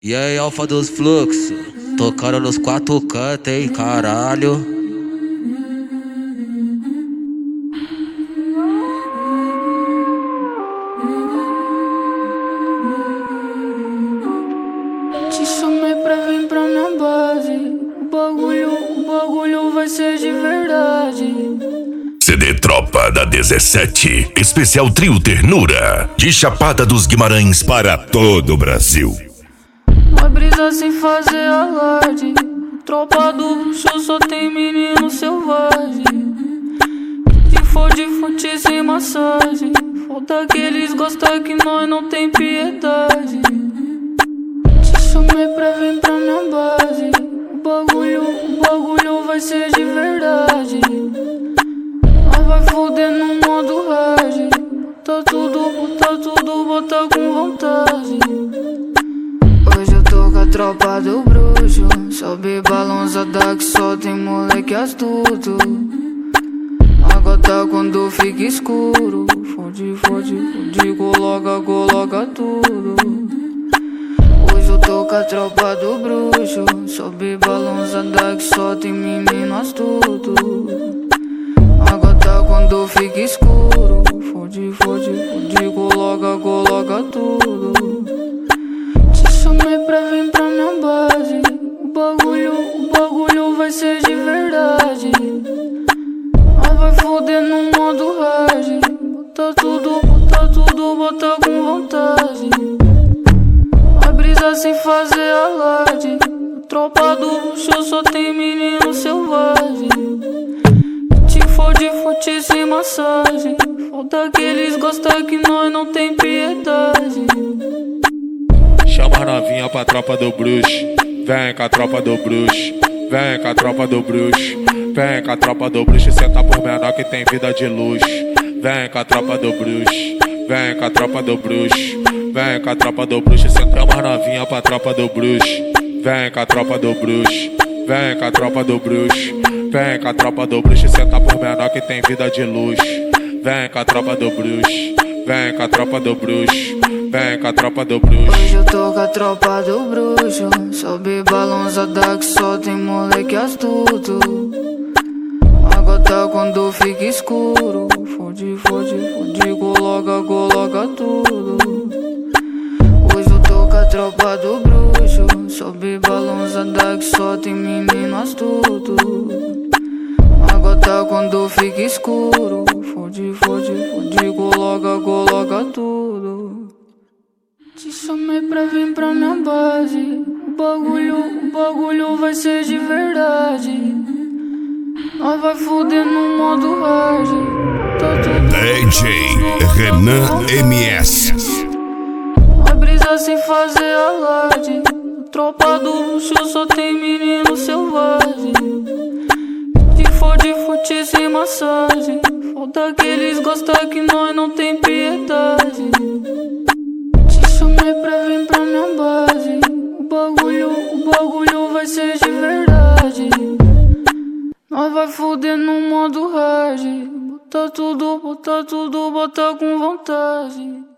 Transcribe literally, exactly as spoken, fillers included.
E aí, Alfa dos Fluxos, tocando nos quatro cantos, hein, caralho. Te chamei pra vir pra minha base. O bagulho, o bagulho vai ser de verdade. C D Tropa da dezessete, especial Trio Ternura, de Chapada dos Guimarães para todo o Brasil. Uma brisa sem fazer alarde. Tropa do show só tem menino selvagem. Se for de fute sem massagem, falta que eles gostam que nós não tem piedade. Te chamei pra vir pra minha base. O bagulho, o bagulho vai ser de verdade. Nós vai foder no modo hard. Bota tudo, bota tudo, bota com vontade. Hoje eu tô com a tropa do bruxo. Sobe balançada que só tem moleque astuto. A gota quando fica escuro, fode, fode, fode, coloca, coloca tudo. Hoje eu tô com a tropa do bruxo. Sobe balançada que só tem menino astuto. A gota quando fica escuro, fode, fode, fode, coloca, coloca tudo. Te chamei pra vir pra minha base. O bagulho, o bagulho vai ser de verdade. Nós vai foder no modo hard. Bota tudo, bota tudo, bota com vontade. A brisa sem fazer alarde. A tropa do show só tem menino selvagem. Se for de fute sem massagem, falta que eles gostam que nós não tem piedade. Chama a novinha pra tropa do bruxo. Vem com a tropa do bruxo. Vem com a tropa do bruxo. Vem com a tropa do bruxo. Senta por menor que tem vida de luxo. Vem com a tropa do bruxo. Vem com a tropa do bruxo. Vem com a tropa do bruxo. Senta a novinha pra tropa do bruxo. Vem com a tropa do bruxo. Vem com a tropa do bruxo. Vem com a tropa do bruxo. Senta por menor que tem vida de luxo. Vem com a tropa do bruxo. Vem com a tropa do bruxo. Vem com a tropa do bruxo. Hoje eu tô com a tropa do bruxo. Sobe balançada que só tem moleque astuto. A gota quando fica escuro, fode, fode, fode, coloca, coloca tudo. Hoje eu tô com a tropa do bruxo. Sobe balançada que só tem menino astuto. A gota quando fica escuro, fode, fode, fode, coloca, coloca tudo. Te chamei pra vir pra minha base. O bagulho, o bagulho vai ser de verdade. Nós vai foder no modo hard. Tá tudo D J Renan M S. a brisa sem fazer alarde. Tropa do luxo só tem menino selvagem. Se for de fute sem massagem, falta que eles gostam que nós não tem piedade. Te chamei pra vir pra minha base. O bagulho, o bagulho vai ser de verdade. Nós vai foder no modo hard. Bota tudo, bota tudo, bota com vontade.